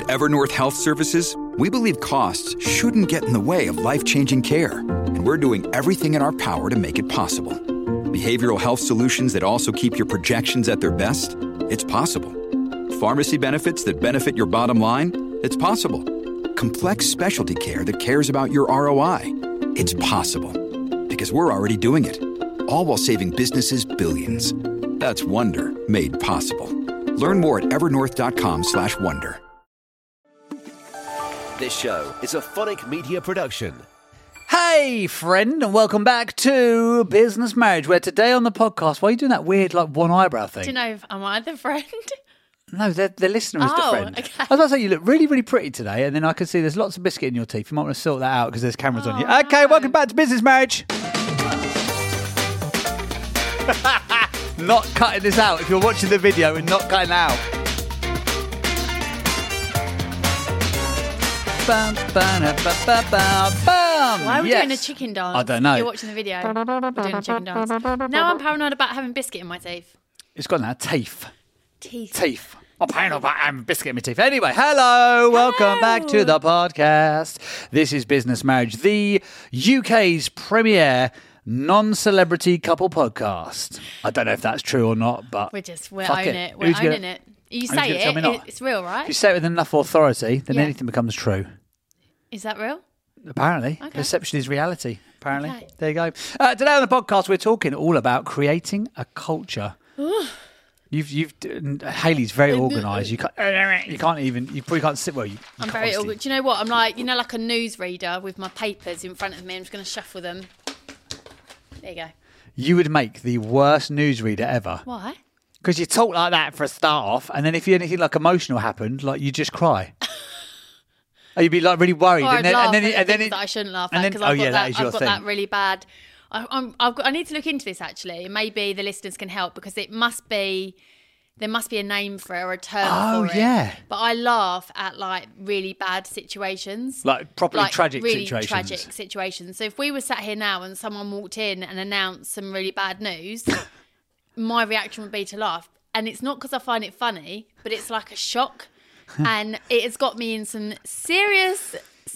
At Evernorth Health Services, we believe costs shouldn't get in the way of life-changing care, and we're doing everything in our power to make it possible. Behavioral health solutions that also keep your projections at their best? It's possible. Pharmacy benefits that benefit your bottom line? It's possible. Complex specialty care that cares about your ROI? It's possible. Because we're already doing it. All while saving businesses billions. That's Wonder made possible. Learn more at evernorth.com/wonder. This show is a Phonic Media production. Hey, friend, and welcome back to Business Marriage, where today on the podcast, why are you doing that weird, like, one eyebrow thing? Do you know if am I the friend? No, the listener is the friend. Okay. I was about to say, you look really, really pretty today, and then I can see there's lots of biscuit in your teeth. You might want to sort that out because there's cameras on you. Okay, welcome back to Business Marriage. Not cutting this out. If you're watching the video, we're not cutting out. Bam, bam, bam, bam, bam. Why are we doing a chicken dance? I don't know. You're watching the video. We're doing a chicken dance. Now I'm paranoid about having biscuit in my teeth. It's got now teeth. Teeth. I'm paranoid about having biscuit in my teeth. Anyway, hello. Welcome back to the podcast. This is Business Marriage, the UK's premier non-celebrity couple podcast. I don't know if that's true or not, but We're fuck owning it. We're owning it. You Who's say gonna tell me it, not? it's real, right? if you say it with enough authority, then Yeah. anything becomes true. Is that real? Apparently. Okay. Perception is reality, apparently. Okay. There you go. Today on the podcast, we're talking all about creating a culture. Hayley's very organised. You probably can't sit well. I'm very ill. Do you know what? I'm like, like a newsreader with my papers in front of me. I'm just going to shuffle them. There you go. You would make the worst newsreader ever. Why? Because you talk like that for a start off, and then if anything like emotional happened, like you just cry. Or you'd be like really worried, Or I'd laugh at and then things that I shouldn't laugh and at then- because oh, yeah, that is your I've got thing. that really bad. I need to look into this actually. Maybe the listeners can help because there must be a name for it or a term for it. Oh, yeah. But I laugh at like really bad situations. Like properly tragic really situations. tragic situations. So if we were sat here now and someone walked in and announced some really bad news, my reaction would be to laugh. And it's not because I find it funny, but it's like a shock. And it has got me in some serious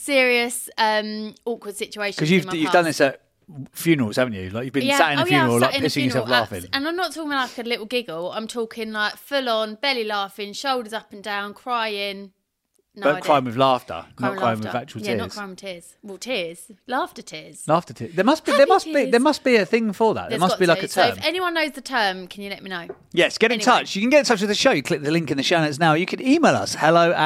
awkward situations. Because you've done this at funerals, haven't you? Like you've been sat in a funeral, like pissing yourself laughing. And I'm not talking like a little giggle. I'm talking like full on belly laughing, shoulders up and down, crying. No, Don't cry with laughter, not crying with laughter. actual tears. Yeah, not crying with tears. Well, tears, laughter tears. Laughter tears. There must be a thing for that. There There's must got be like to. a term. So if anyone knows the term, can you let me know? Yes, get in Anyway. touch. You can get in touch with the show. You click the link in the show notes now. You can email us,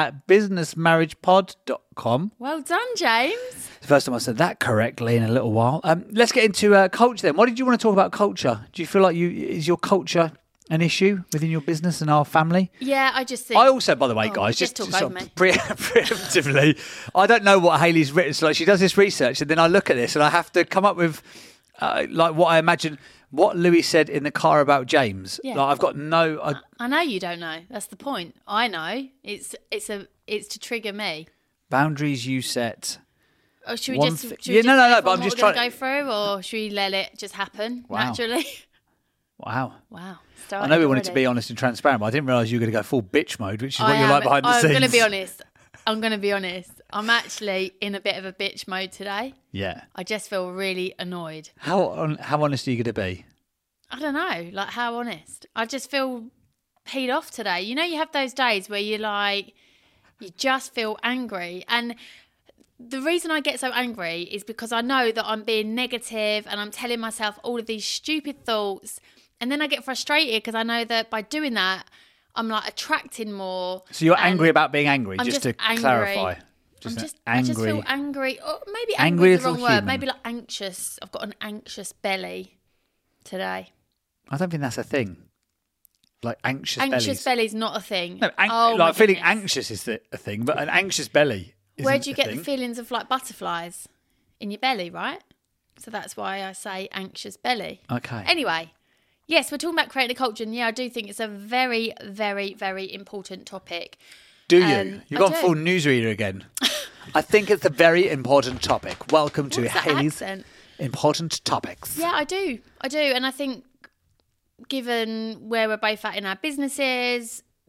hello@businessmarriagepod.com. Well done, James. It's the first time I said that correctly in a little while. Let's get into culture then. What did you want to talk about culture? Do you feel like is your culture an issue within your business and our family? Yeah, I just think... I also, by the way, guys, just just talk sort over of me. preemptively, I don't know what Hayley's written. So like, she does this research and then I look at this and I have to come up with like what I imagine, what Louis said in the car about James. Yeah. Like, I've got no... I know you don't know. That's the point. I know. It's to trigger me. boundaries you set. Or should we One just... thi- should we Yeah, just no, go but for I'm what just we're gonna trying- go through, or should we let it just happen Wow. naturally? Wow. Wow. I know we wanted to be honest and transparent, but I didn't realise you were going to go full bitch mode, which is what you're like behind the scenes. I'm going to be honest. I'm actually in a bit of a bitch mode today. Yeah. I just feel really annoyed. How honest are you going to be? I don't know, like how honest. I just feel peed off today. You know, you have those days where you just feel angry. And the reason I get so angry is because I know that I'm being negative and I'm telling myself all of these stupid thoughts. And then I get frustrated because I know that by doing that, I'm like attracting more. So you're angry about being angry, I'm just to angry. clarify. I just feel angry. Or maybe Angry angry is the little wrong word. human. Maybe like anxious. I've got an anxious belly today. I don't think that's a thing. Like anxious bellies. Belly's not a thing. No, oh, like my feeling goodness. anxious is a thing, but an anxious belly isn't Where do you a get thing. the feelings of like butterflies? In your belly, right? So that's why I say anxious belly. Okay. Anyway, yes, we're talking about creating a culture, and yeah, I do think it's a very, very, very important topic. Do you? You've I gone do. full newsreader again. I think it's a very important topic. Welcome to What's that Hayley's accent? Important Topics. Yeah, I do. And I think given where we're both at in our businesses,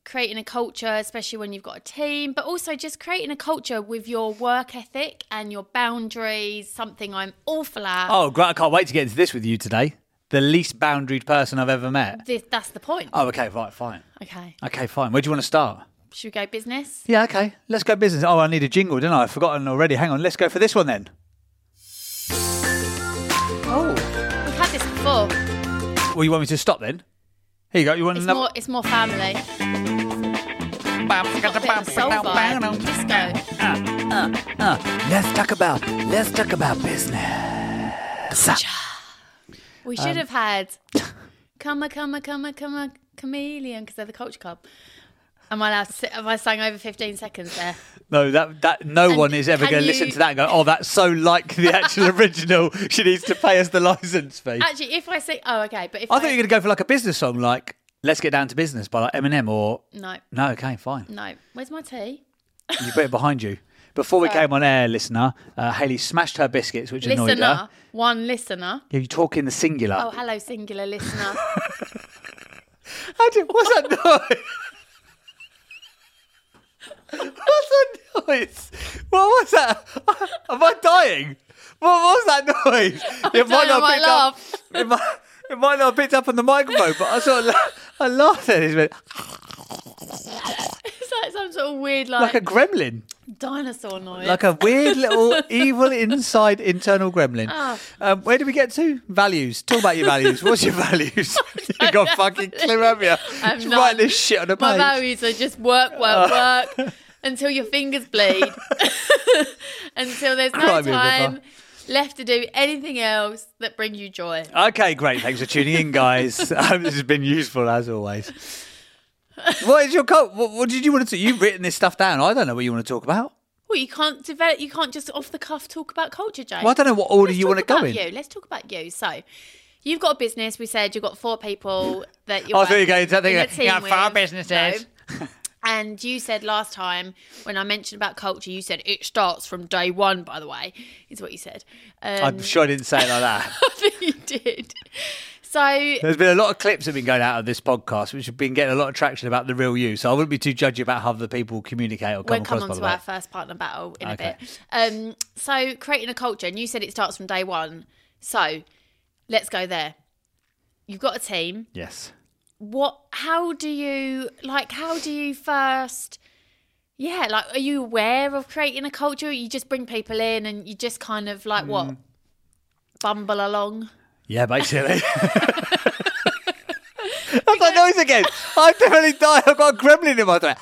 creating a culture, especially when you've got a team, but also just creating a culture with your work ethic and your boundaries, something I'm awful at. Oh, great. I can't wait to get into this with you today. The least boundaried person I've ever met. That's the point. Oh, okay, right, fine. Okay, fine. Where do you want to start? Should we go business? Yeah, okay. Let's go business. Oh, I need a jingle, didn't I? I've forgotten already. Hang on. Let's go for this one then. Oh, we've had this before. Well, you want me to stop then? Here you go. You want another? It's more family. Got a bit of a soul vibe. Disco. Let's talk about business. We should have had come a chameleon because they're the Culture Club. Am I allowed to sit? Have I sang over 15 seconds there? No, that no one is ever going to listen to that and go, oh, that's so like the actual original. She needs to pay us the license fee. Actually, if I say, oh, okay, but if I thought you were going to go for like a business song, like "Let's Get Down to Business" by like Eminem or no, okay, fine. No, where's my tea? You put it behind you. Before we came on air, listener, Hayley smashed her biscuits, which annoyed her. One listener. Yeah, you talk in the singular. Oh, hello, singular listener. What's that noise? What's that noise? What was that? Am I dying? What was that noise? It might not have picked up on the microphone, but I sort of I laughed at it. It's like some sort of weird, like a gremlin. Dinosaur noise. Like a weird little evil inside internal gremlin. Oh. Where do we get to? Values. Talk about your values. What's your values? You got fucking clue, have you? Just write this shit on a page. My values are just work until your fingers bleed. Until there's no time left to do anything else that brings you joy. Okay, great. Thanks for tuning in, guys. I hope this has been useful as always. What is your what did you want to do? You've written this stuff down. I don't know what you want to talk about. Well, you can't develop. You can't just off the cuff talk about culture, James. Well, I don't know what order you want to go in. Let's talk about you. So, you've got a business. We said you've got 4 people that I you're. thought you were going to think you got 4 businesses. No. And you said last time when I mentioned about culture, you said it starts from day one. By the way, is what you said. I'm sure I didn't say it like that. I think you did. So there's been a lot of clips that have been going out of this podcast, which have been getting a lot of traction about the real you. So I wouldn't be too judgy about how the people communicate or come across. We'll come on to our first partner battle in a bit. So creating a culture, and you said it starts from day one. So let's go there. You've got a team. Yes. How do you first? Yeah, like, are you aware of creating a culture? Or you just bring people in and you just kind of like bumble along. Yeah, basically. That's that noise again. I've definitely died. I've got a gremlin in my throat.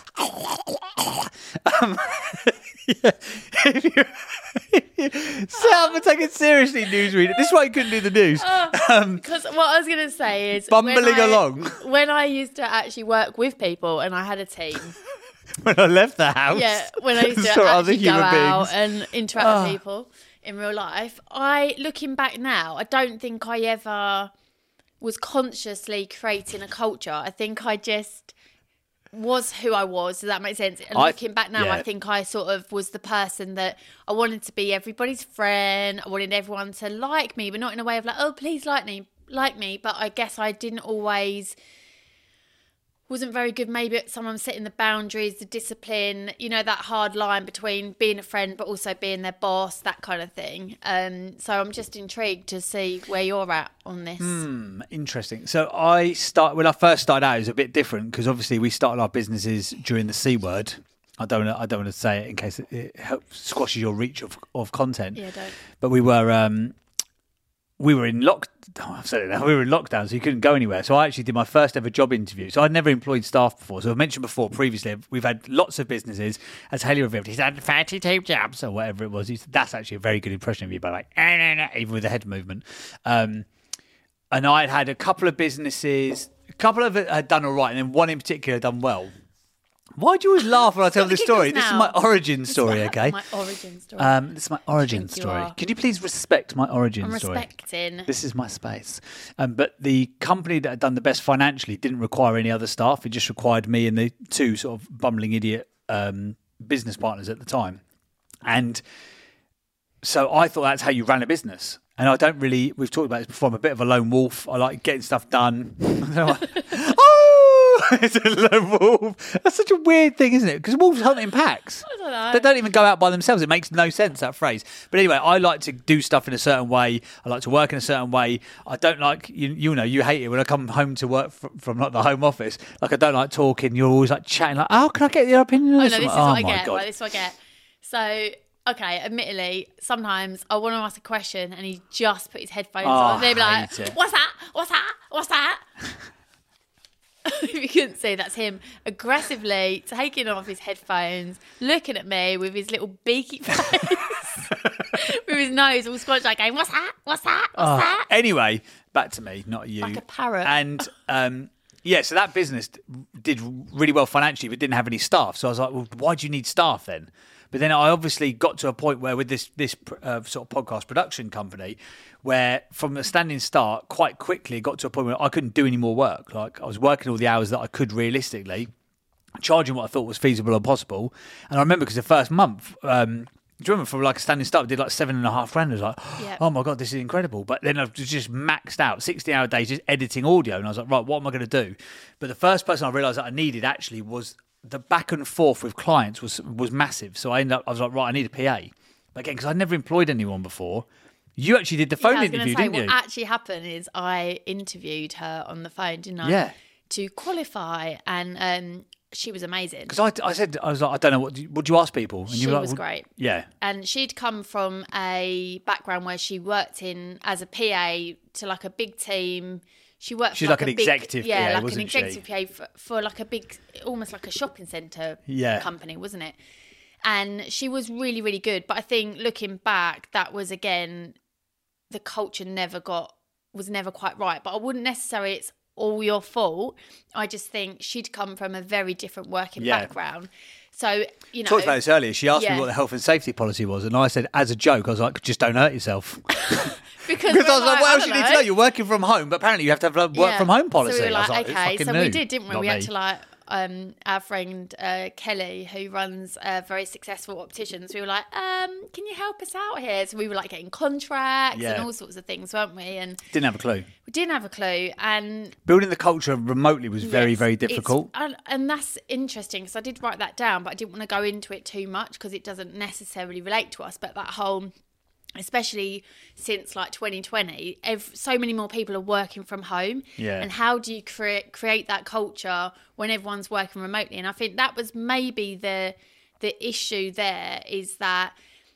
Set up and take it seriously, newsreader. This is why you couldn't do the news. Because what I was going to say is... bumbling along. When I used to actually work with people and I had a team... When I left the house. Yeah, when I used to actually go out and interact with people in real life. Looking back now, I don't think I ever was consciously creating a culture. I think I just was who I was. Does that make sense? And looking back now, I think I sort of was the person that I wanted to be everybody's friend. I wanted everyone to like me, but not in a way of like, oh, please like me. But I guess I didn't always... wasn't very good maybe at someone setting the boundaries, the discipline, that hard line between being a friend but also being their boss, that kind of thing. So I'm just intrigued to see where you're at on this. Interesting. So when I first started out, it was a bit different because obviously we started our businesses during the C word. I don't want to say it in case it helps squashes your reach of content. Yeah, don't. But we were in lockdown, so you couldn't go anywhere. So I actually did my first ever job interview. So I'd never employed staff before. So I mentioned previously, we've had lots of businesses. As Hayley revealed, he's had 32 jobs or whatever it was. That's actually a very good impression of you, but like, even with the head movement. And I'd had a couple of businesses, a couple of it had done all right, and then one in particular had done well. Why do you always laugh when I tell this story? This is my origin story, okay? My origin story. This is my origin story. Can you please respect my origin story? I'm respecting. This is my space. But the company that had done the best financially didn't require any other staff. It just required me and the 2 sort of bumbling idiot business partners at the time. And so I thought that's how you ran a business. And I don't really, we've talked about this before, I'm a bit of a lone wolf. I like getting stuff done. It's a lone wolf. That's such a weird thing, isn't it? Because wolves hunt in packs. I don't know. They don't even go out by themselves. It makes no sense, that phrase. But anyway, I like to do stuff in a certain way. I like to work in a certain way. I don't like, you know, you hate it when I come home to work from like the home office. Like, I don't like talking. You're always like chatting like, oh, can I get your opinion on Oh, this? no, I'm this is like, what I my get. God. Right, this is what I get. So, okay, admittedly, sometimes I want to ask a question and he just put his headphones on. They'd be like, hate it. what's that? What's that? What's that? If you couldn't see, that's him aggressively taking off his headphones, looking at me with his little beaky face, with his nose all squashed, like going, what's that? What's that? What's that? Anyway, back to me, not you. Like a parrot. And yeah, so that business did really well financially, but didn't have any staff. So I was like, well, why do you need staff then? But then I obviously got to a point where with this sort of podcast production company, where from a standing start, quite quickly it got to a point where I couldn't do any more work. Like, I was working all the hours that I could realistically, charging what I thought was feasible and possible. And I remember because the first month, do you remember from like a standing start, I did like $7.5 grand. I was like, Yep. oh my God, this is incredible. But then I was just maxed out, 60-hour days, just editing audio. And I was like, right, what am I going to do? But the first person I realised that I needed actually was the back and forth with clients was massive. So I was like, right, I need a PA. But again, because I'd never employed anyone before, you actually did the phone I was gonna interview, say, didn't you? what actually happened is I interviewed her on the phone, didn't I? Yeah. To qualify, and she was amazing. Because I said, I was like, I don't know, what do you ask people? And She you were like, was well, great. Yeah. And she'd come from a background where she worked as a PA to like a big team. She worked She's for like an a big, executive PA, like wasn't an executive PA for like a big, almost like a shopping centre company, wasn't it? And she was really, really good. But I think looking back, that was again, the culture was never quite right. But I wouldn't necessarily, it's all your fault. I just think she'd come from a very different working background. So, you know. Talked about this earlier. She asked me Yeah. what the health and safety policy was. And I said, as a joke, I was like, just don't hurt yourself. Because Because I was we're like, what I else don't you need to know. know? You're working from home, but apparently you have to have a work from home policy. So we were I was like, like, okay, fucking so knew. we did, didn't we? Not We had me. to like our friend Kelly, who runs very successful opticians. We were like, can you help us out here? So we were like getting contracts Yeah. and all sorts of things, weren't we? And Didn't have a clue. we didn't have a clue. And Building the culture remotely was very, yes, very it's- difficult. and that's interesting because I did write that down, but I didn't want to go into it too much because it doesn't necessarily relate to us. But that whole, especially since like 2020, so many more people are working from home. Yeah. And how do you create that culture when everyone's working remotely? And I think that was maybe the issue there, is that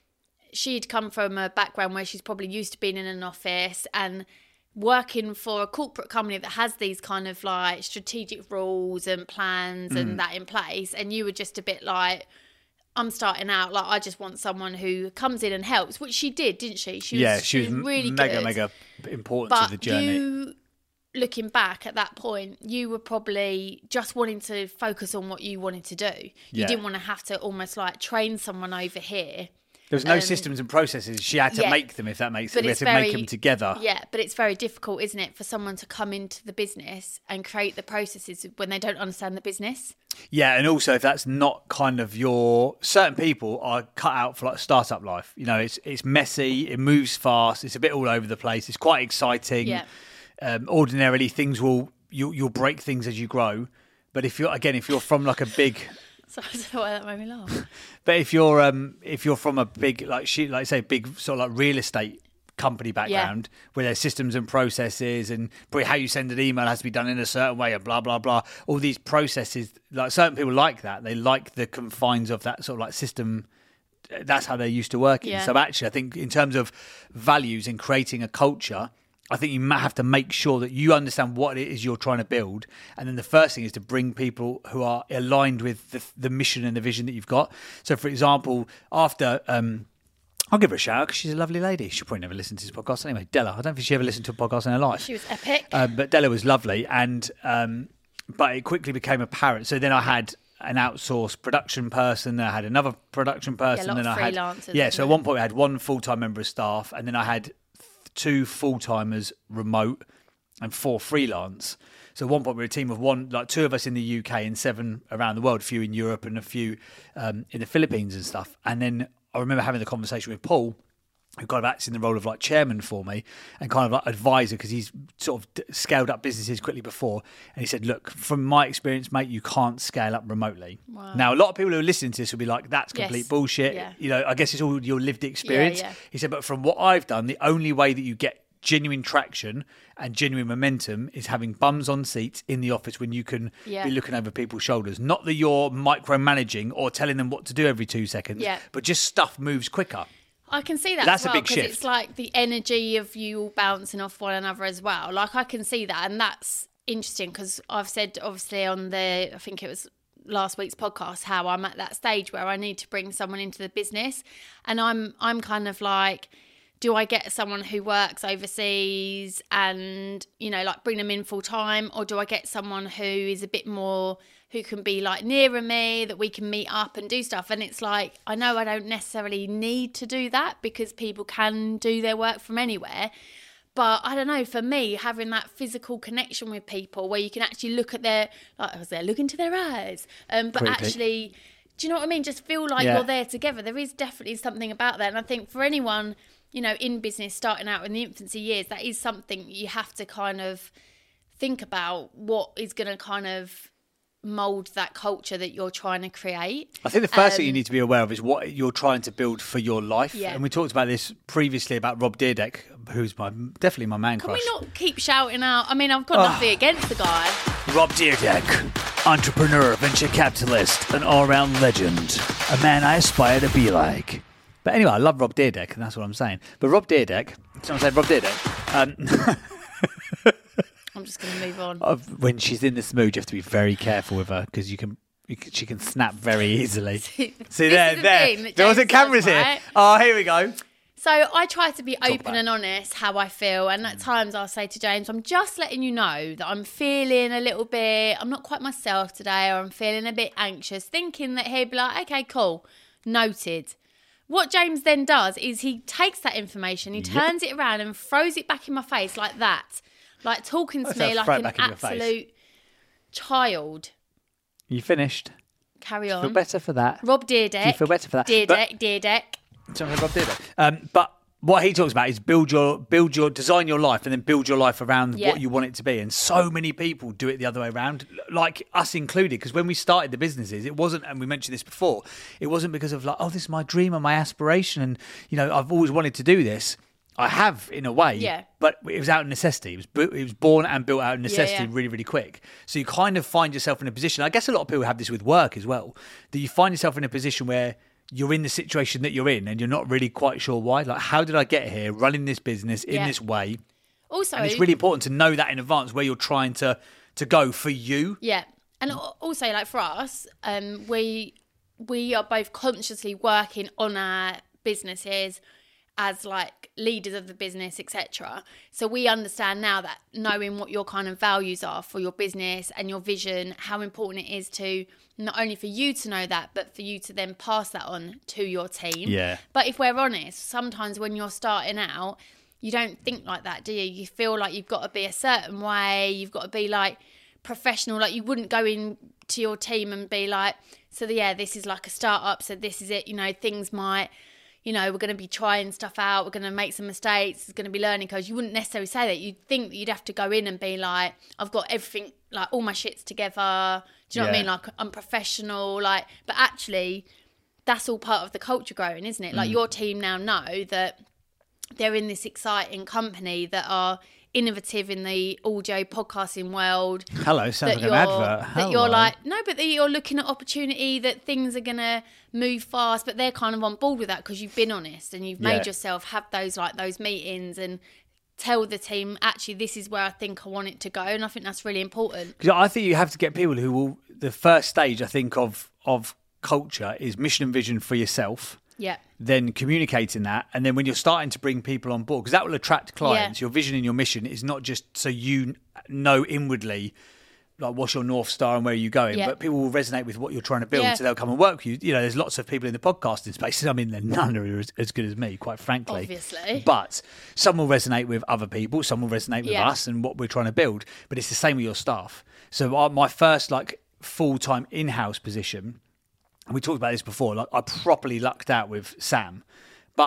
she'd come from a background where she's probably used to being in an office and working for a corporate company that has these kind of like strategic rules and plans and that in place. And you were just a bit like, I'm starting out, like, I just want someone who comes in and helps, which she did, didn't she? She was really mega, good. mega important But to the journey. you, looking back at that point, you were probably just wanting to focus on what you wanted to do. You Yeah. didn't want to have to almost like train someone over here. There was no systems and processes. She had to yeah. make them, if that makes But sense. We had it's to very, make them together. Yeah, but it's very difficult, isn't it, for someone to come into the business and create the processes when they don't understand the business? Yeah, and also if that's not kind of your... Certain people are cut out for like startup life. You know, it's messy, it moves fast, it's a bit all over the place, it's quite exciting. Yeah. Ordinarily, you'll break things as you grow. But if you're from like a big... So I don't know why that made me laugh. But if you're from a big big sort of like real estate company background where there's systems and processes and probably how you send an email has to be done in a certain way and blah blah blah, all these processes, like certain people like that, they like the confines of that sort of like system. That's how they're used to working. Yeah. So actually I think in terms of values in creating a culture, I think you might have to make sure that you understand what it is you're trying to build. And then the first thing is to bring people who are aligned with the mission and the vision that you've got. So, for example, after... I'll give her a shout out because she's a lovely lady. She'll probably never listen to this podcast anyway. Della, I don't think she ever listened to a podcast in her life. She was epic. But Della was lovely. And but it quickly became apparent. So then I had an outsourced production person. Then I had another production person. lot then of I had freelancers, So isn't at it? one point I had one full-time member of staff. And then I had 2 full-timers remote and 4 freelance. So at one point we were a team of 2 of us in the UK and 7 around the world, a few in Europe and a few in the Philippines and stuff. And then I remember having the conversation with Paul who kind of acts in the role of like chairman for me and kind of like advisor, because he's sort of scaled up businesses quickly before. And he said, look, from my experience, mate, you can't scale up remotely. Wow. Now, a lot of people who are listening to this will be like, that's complete bullshit. Yeah. You know, I guess it's all your lived experience. Yeah. He said, but from what I've done, the only way that you get genuine traction and genuine momentum is having bums on seats in the office when you can be looking over people's shoulders. Not that you're micromanaging or telling them what to do every 2 seconds, but just stuff moves quicker. I can see that That's as well, a big shift. It's like the energy of you all bouncing off one another as well. Like, I can see that, and that's interesting because I've said, obviously, on I think it was last week's podcast, how I'm at that stage where I need to bring someone into the business, and I'm kind of like, do I get someone who works overseas and, you know, like bring them in full time, or do I get someone who is a bit more, who can be like nearer me, that we can meet up and do stuff? And it's like, I know I don't necessarily need to do that because people can do their work from anywhere. But I don't know, for me, having that physical connection with people where you can actually look at their, like I was there, look into their eyes, but Creepy. Actually, do you know what I mean? Just feel like you're there together. There is definitely something about that. And I think for anyone, you know, in business, starting out in the infancy years, that is something you have to kind of think about, what is going to kind of mould that culture that you're trying to create. I think the first thing you need to be aware of is what you're trying to build for your life. Yeah. And we talked about this previously about Rob Dyrdek, who's definitely my man crush. Can we not keep shouting out? I mean, I've got nothing against the guy. Rob Dyrdek, entrepreneur, venture capitalist, an all-round legend, a man I aspire to be like. But anyway, I love Rob Dyrdek, and that's what I'm saying. But Rob Dyrdek, someone said Rob Dyrdek. I'm just going to move on. When she's in this mood, you have to be very careful with her because she can snap very easily. See there wasn't cameras here. Oh, here we go. So I try to be open and honest how I feel, and at times I'll say to James, I'm just letting you know that I'm feeling a little bit, I'm not quite myself today, or I'm feeling a bit anxious, thinking that he'd be like, okay, cool, noted. What James then does is he takes that information, he turns it around and throws it back in my face like that. Like talking to me like an absolute child. You finished. Carry on. Feel better for that. Rob Dyrdek. Do you feel better for that? Dyrdek. Rob Dyrdek. But what he talks about is design your life and then build your life around what you want it to be. And so many people do it the other way around, like us included. Because when we started the businesses, it wasn't, and we mentioned this before, it wasn't because of like, oh, this is my dream and my aspiration, and you know, I've always wanted to do this. I have, in a way, but it was out of necessity. It was born and built out of necessity really, really quick. So you kind of find yourself in a position, I guess a lot of people have this with work as well, that you find yourself in a position where you're in the situation that you're in and you're not really quite sure why. Like, how did I get here running this business in this way? Also, and it's really important to know that in advance where you're trying to go for you. Yeah. And also, like for us, we are both consciously working on our businesses as like leaders of the business, etc. So we understand now that knowing what your kind of values are for your business and your vision, how important it is to not only for you to know that, but for you to then pass that on to your team. Yeah. But if we're honest, sometimes when you're starting out, you don't think like that, do you? You feel like you've got to be a certain way, you've got to be like professional, like you wouldn't go in to your team and be like, so this is like a startup, so this is it, you know, things might, you know, we're going to be trying stuff out, we're going to make some mistakes, there's going to be learning curves. You wouldn't necessarily say that. You'd think that you'd have to go in and be like, I've got everything, like all my shit's together. Do you know what I mean? Like, I'm professional, like, but actually that's all part of the culture growing, isn't it? Like your team now know that they're in this exciting company that are innovative in the audio podcasting world. Hello, sounds like an advert. That you're like, no, but that you're looking at opportunity, that things are going to move fast, but they're kind of on board with that because you've been honest and you've made yourself have those meetings and tell the team, actually, this is where I think I want it to go. And I think that's really important. Because I think you have to get people who will, the first stage, I think, of culture is mission and vision for yourself. Yeah. Then communicating that, and then when you're starting to bring people on board, because that will attract clients. Your vision and your mission is not just so you know inwardly, like what's your North Star and where are you going, but people will resonate with what you're trying to build, so they'll come and work with you. You know, there's lots of people in the podcasting space. I mean, none are as good as me, quite frankly. Obviously. But some will resonate with other people, some will resonate with us and what we're trying to build. But it's the same with your staff. So my first like full-time in-house position, and we talked about this before, like I properly lucked out with Sam. But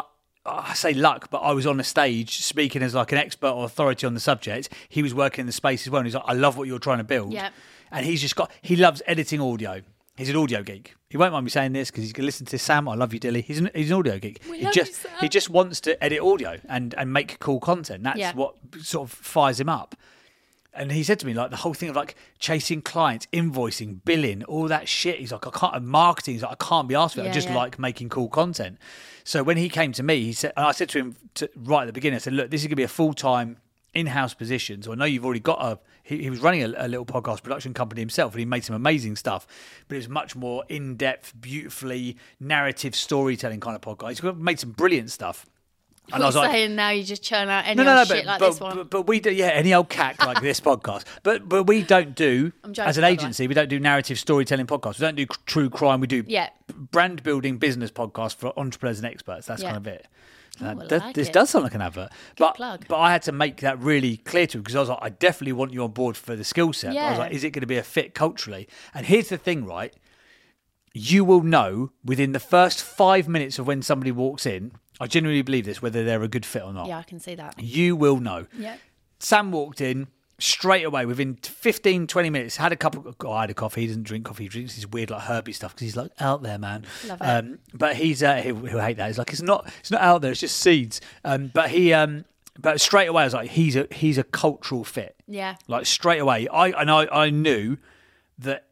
I say luck, but I was on a stage speaking as like an expert or authority on the subject. He was working in the space as well. And he's like, I love what you're trying to build. Yeah. And he loves editing audio. He's an audio geek. He won't mind me saying this because he's going to listen to Sam. I love you, Dilly. He's an audio geek. He just wants to edit audio and make cool content. That's what sort of fires him up. And he said to me, like, the whole thing of like chasing clients, invoicing, billing, all that shit. He's like, marketing. He's like, I can't be asked for it. I just like making cool content. So when he came to me, he said, and I said to him right at the beginning, I said, look, this is going to be a full-time in-house position. So I know you've already got he was running a little podcast production company himself, and he made some amazing stuff, but it was much more in-depth, beautifully narrative storytelling kind of podcast. He's made some brilliant stuff. And I was saying now you just churn out any old shit like this one. But we do, any old cack like this podcast. But we don't do, as an agency, we don't do narrative storytelling podcasts. We don't do true crime. We do brand building business podcasts for entrepreneurs and experts. That's kind of it. This does sound like an advert. But I had to make that really clear to him because I was like, I definitely want you on board for the skill set. I was like, is it going to be a fit culturally? And here's the thing, right? You will know within the first 5 minutes of when somebody walks in, I genuinely believe this, whether they're a good fit or not. Yeah, I can see that. You will know. Yeah. Sam walked in straight away within 15, 20 minutes, had a I had a coffee. He doesn't drink coffee. He drinks his weird like herby stuff because he's like out there, man. Love it. But he'll hate that. He's like, it's not out there. It's just seeds. But straight away I was like, he's a cultural fit. Yeah. Like straight away. I knew that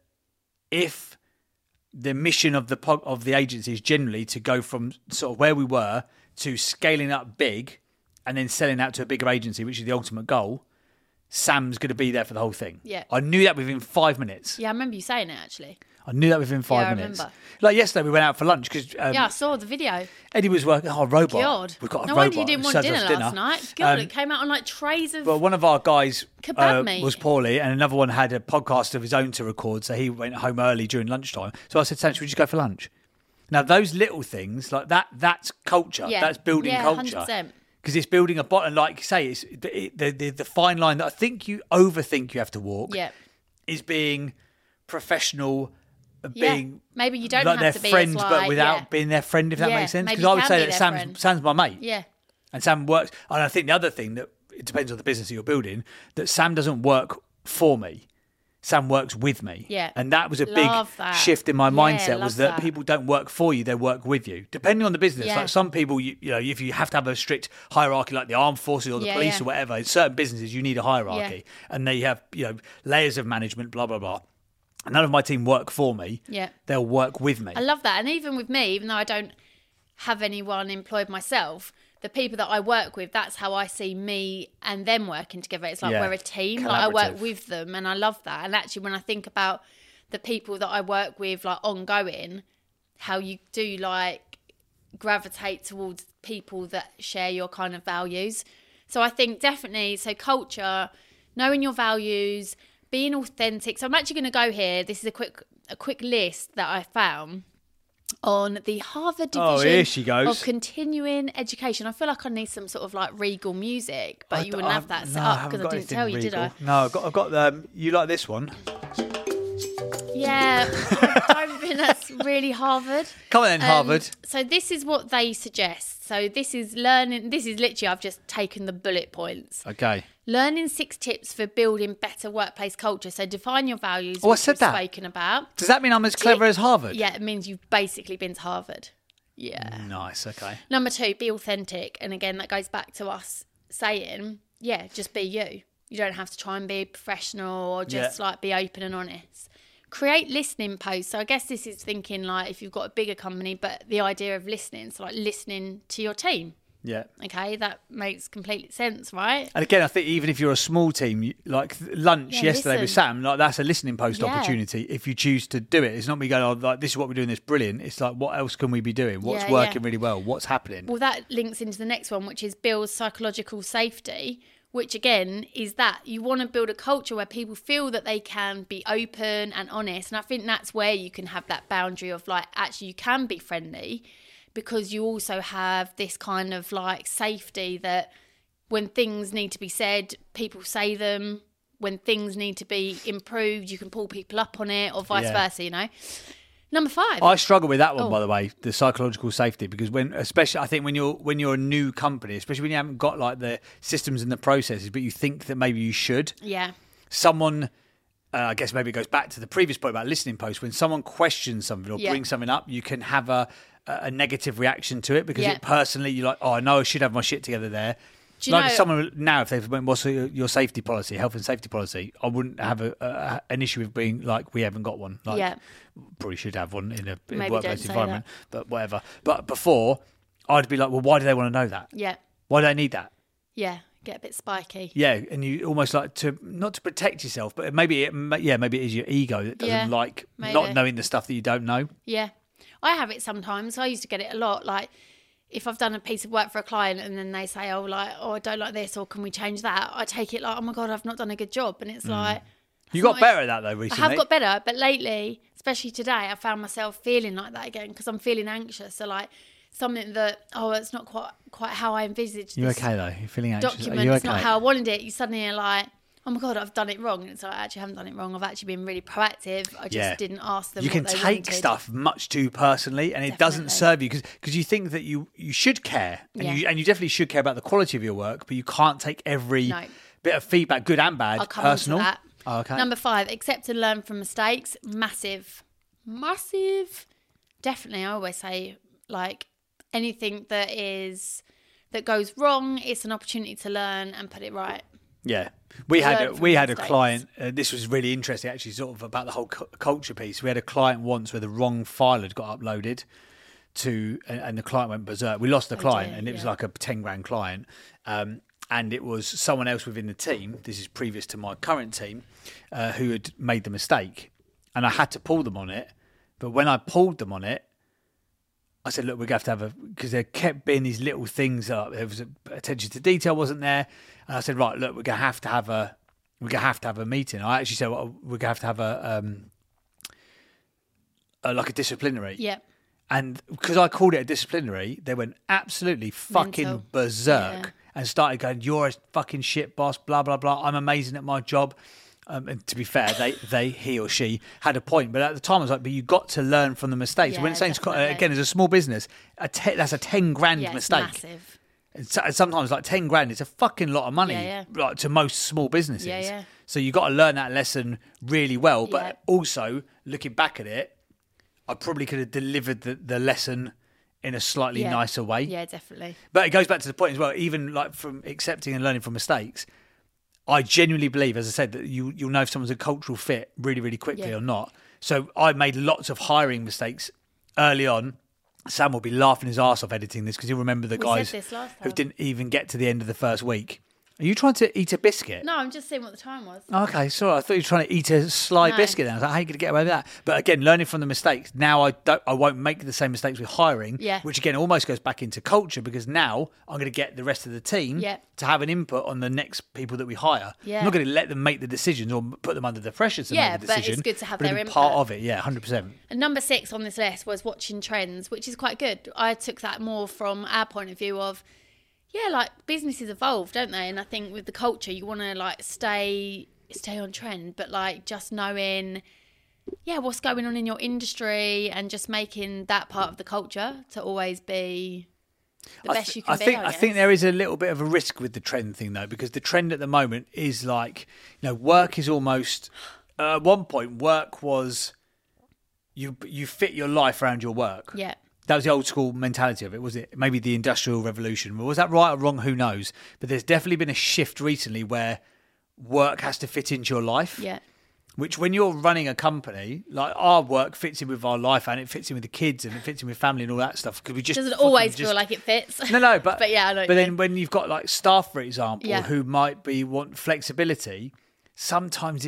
if the mission of the agency is generally to go from sort of where we were to scaling up big and then selling out to a bigger agency, which is the ultimate goal, Sam's going to be there for the whole thing. Yeah. I knew that within 5 minutes. Yeah, I remember you saying it, actually. I knew that within 5 minutes. I remember. Like yesterday, we went out for lunch because... I saw the video. Eddie was working... Oh, robot. God. We've got a no robot. wonder you didn't want dinner last night. God, it came out on like trays of... Well, one of our guys kebab meat. Was poorly and another one had a podcast of his own to record, so he went home early during lunchtime. So I said, Sam, should we just go for lunch? Now, those little things, like that's culture. Yeah. That's building culture. 100%. Because it's building a bot, and like you say, it's the fine line that I think you overthink you have to walk. Yeah. Is being professional, being maybe you don't like have their to be friends, as but without being their friend, if that makes sense. Because I would say that Sam's my mate. Yeah. And Sam works, and I think the other thing that it depends on the business that you're building, that Sam doesn't work for me. Sam works with me. Yeah. And that was a big shift in my mindset, was that people don't work for you, they work with you. Depending on the business. Yeah. Like some people, you know, if you have to have a strict hierarchy like the armed forces or the police or whatever, in certain businesses you need a hierarchy. Yeah. And they have, you know, layers of management, blah, blah, blah. And none of my team work for me. Yeah. They'll work with me. I love that. And even with me, even though I don't have anyone employed myself, the people that I work with, that's how I see me and them working together. It's like we're a team. Like I work with them and I love that. And actually when I think about the people that I work with like ongoing, how you do like gravitate towards people that share your kind of values. So I think definitely, so culture, knowing your values, being authentic. So I'm actually going to go here. This is a quick list that I found on the Harvard Division of Continuing Education. I feel like I need some sort of like regal music, but you wouldn't have that set up because I didn't tell you, did I? No, I've got you like this one? Yeah, I don't think that's really Harvard. Come on then, Harvard. So this is what they suggest. So this is literally, I've just taken the bullet points. Okay. Learning 6 tips for building better workplace culture. So define your values, I said that. Spoken about. Does that mean I'm as clever as Harvard? Yeah, it means you've basically been to Harvard. Yeah. Nice, okay. Number 2, be authentic. And again, that goes back to us saying, just be you. You don't have to try and be professional or just like be open and honest. Create listening posts. So I guess this is thinking like if you've got a bigger company, but the idea of listening, so like listening to your team. Yeah. Okay, that makes complete sense, right? And again, I think even if you're a small team, like lunch yesterday with Sam, like that's a listening post opportunity if you choose to do it. It's not me going, oh, like this is what we're doing, this brilliant. It's like, what else can we be doing? What's working really well? What's happening? Well, that links into the next one, which is build psychological safety, which again is that you want to build a culture where people feel that they can be open and honest. And I think that's where you can have that boundary of like, actually you can be friendly, because you also have this kind of like safety that when things need to be said, people say them. When things need to be improved, you can pull people up on it, or vice versa, you know. Number 5. I struggle with that one, by the way, the psychological safety, because especially I think when you're a new company, especially when you haven't got like the systems and the processes, but you think that maybe you should. Yeah. Someone, I guess maybe it goes back to the previous point about listening posts. When someone questions something or brings something up, you can have a negative reaction to it because it personally you're like, oh, I know I should have my shit together there. Like someone now, if they went, what's your safety policy, health and safety policy, I wouldn't have an issue with being like, we haven't got one. Like, probably should have one in a workplace environment, but whatever. But before, I'd be like, well, why do they want to know that? Yeah. Why do they need that? Yeah, get a bit spiky. Yeah, and you almost like not to protect yourself, but maybe it is your ego that doesn't like not knowing the stuff that you don't know. Yeah. I have it sometimes. I used to get it a lot, like, if I've done a piece of work for a client and then they say, oh, I don't like this, or can we change that? I take it like, oh my God, I've not done a good job. And it's like... You got better at that though recently. I have got better, but lately, especially today, I found myself feeling like that again because I'm feeling anxious. So like something that, it's not quite how I envisaged You're this okay though? You're feeling anxious? document. Are you It's okay? not how I wanted it. You suddenly are like, oh my God, I've done it wrong. And it's like, I actually haven't done it wrong. I've actually been really proactive. I just didn't ask them You what can they take wanted. stuff much too personally and it doesn't serve you because you think that you should care and you definitely should care about the quality of your work, but you can't take every bit of feedback, good and bad, I'll come personal. on to that. Oh, okay. Number 5, accept and learn from mistakes. Massive. Definitely, I always say, like, anything that goes wrong, it's an opportunity to learn and put it right. Yeah, we had a mistakes. client. This was really interesting, actually, sort of about the whole culture piece. We had a client once where the wrong file had got uploaded and the client went berserk. We lost the client, and it was like a 10 grand client. And it was someone else within the team, this is previous to my current team, who had made the mistake. And I had to pull them on it. But when I pulled them on it, I said, look, we're going to have because there kept being these little things up. There was attention to detail wasn't there. And I said, right, look, we're going to have to have a meeting. I actually said, well, we're going to have like a disciplinary. Yeah. And because I called it a disciplinary, they went absolutely fucking berserk and started going, you're a fucking shit boss, blah, blah, blah. I'm amazing at my job. And to be fair, he or she had a point. But at the time, I was like, but you got to learn from the mistakes. Yeah, when saying, again, as a small business, that's a 10 grand mistake. It's massive. And sometimes like 10 grand is a fucking lot of money like, to most small businesses. Yeah. So you got to learn that lesson really well. But also, looking back at it, I probably could have delivered the lesson in a slightly nicer way. Yeah, definitely. But it goes back to the point as well, even like from accepting and learning from mistakes, I genuinely believe, as I said, that you'll know if someone's a cultural fit really, really quickly or not. So I made lots of hiring mistakes early on. Sam will be laughing his arse off editing this because he'll remember the guys who didn't even get to the end of the first week. Are you trying to eat a biscuit? No, I'm just seeing what the time was. Okay, sorry. I thought you were trying to eat a sly biscuit then. I was like, how are you going to get away with that? But again, learning from the mistakes. Now I won't make the same mistakes with hiring, which again almost goes back into culture because now I'm going to get the rest of the team to have an input on the next people that we hire. Yeah. I'm not going to let them make the decisions or put them under the pressure to make the decision. But it's good to have but their be input. part of it, 100%. And number 6 on this list was watching trends, which is quite good. I took that more from our point of view of, like businesses evolve, don't they? And I think with the culture, you want to like stay on trend, but like just knowing, what's going on in your industry and just making that part of the culture to always be the best you can be. I think there is a little bit of a risk with the trend thing though, because the trend at the moment is like, work is almost, at one point, work was, you fit your life around your work. Yeah. That was the old school mentality of it, was it? Maybe the Industrial Revolution. Was that right or wrong? Who knows? But there's definitely been a shift recently where work has to fit into your life. Yeah. Which when you're running a company, like our work fits in with our life and it fits in with the kids and it fits in with family and all that stuff. Because we just doesn't always feel like it fits. No, but but yeah, I know. But then when you've got like staff, for example, who might want flexibility, sometimes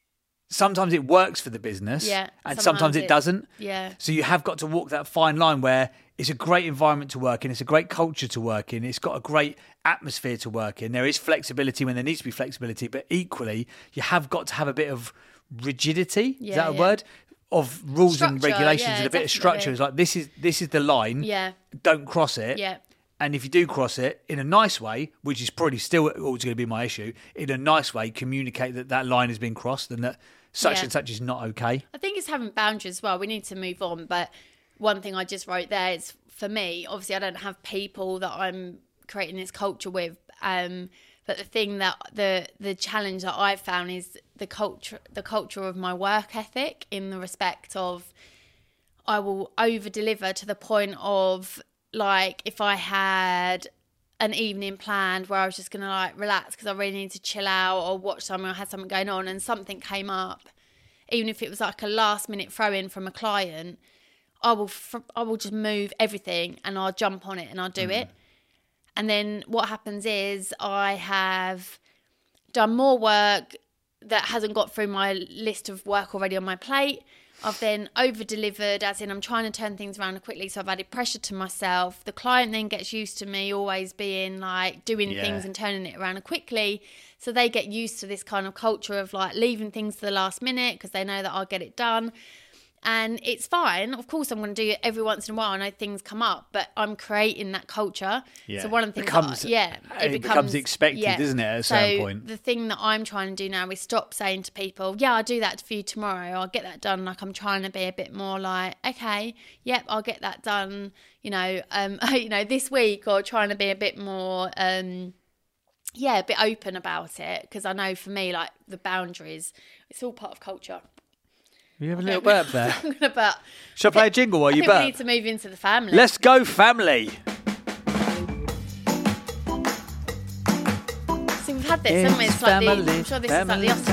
it works for the business and sometimes it doesn't. Yeah. So you have got to walk that fine line where it's a great environment to work in, it's a great culture to work in, it's got a great atmosphere to work in. There is flexibility when there needs to be flexibility, but equally you have got to have a bit of rigidity. Is that a word? Of rules and regulations and a bit of structure. It's like this is the line. Yeah. Don't cross it. Yeah. And if you do cross it in a nice way, which is probably still always going to be my issue, in a nice way, communicate that line has been crossed and that such Yeah. and such is not okay. I think it's having boundaries as well. We need to move on. But one thing I just wrote there is, for me, obviously I don't have people that I'm creating this culture with. But the thing that the challenge that I've found is the culture of my work ethic, in the respect of I will over deliver to the point of, like, if I had an evening planned where I was just going to like relax because I really need to chill out or watch something, or had something going on and something came up, even if it was like a last minute throw in from a client, I will just move everything and I'll jump on it and I'll do it. And then what happens is I have done more work that hasn't got through my list of work already on my plate. I've then over-delivered, as in I'm trying to turn things around quickly, so I've added pressure to myself. The client then gets used to me always being like doing things and turning it around quickly. So they get used to this kind of culture of like leaving things to the last minute because they know that I'll get it done. And it's fine. Of course, I'm going to do it every once in a while. I know things come up, but I'm creating that culture. Yeah. So one of the things it becomes expected, isn't it, at a certain point? The thing that I'm trying to do now is stop saying to people, yeah, I'll do that for you tomorrow. I'll get that done. Like, I'm trying to be a bit more like, okay, yep, I'll get that done, this week, or trying to be a bit more, a bit open about it. Because I know for me, like, the boundaries, it's all part of culture. You have a little burp there. I'm going to burp. Shall I play a jingle while you I think burp? we need to move into the family. Let's go, family. So we've had this, haven't we? It's like I'm sure this is like the Austin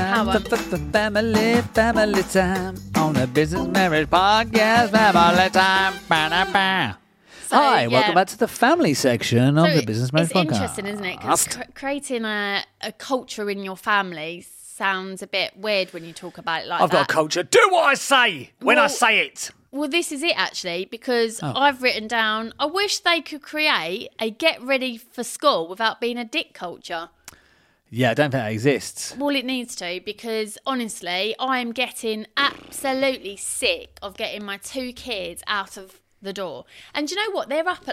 Power. Family time on the Business Marriage Podcast. Family time. Ba-da-ba. Hi, welcome back to the family section of the Business Marriage Podcast. It's interesting, isn't it? Because creating a culture in your family sounds a bit weird when you talk about it like that. I've got a culture. Do what I say when I say it. Well, this is it, actually, because I've written down, I wish they could create a get ready for school without being a dick culture. Yeah, I don't think that exists. Well, it needs to, because honestly, I am getting absolutely sick of getting my two kids out of the door. And do you know what? They're up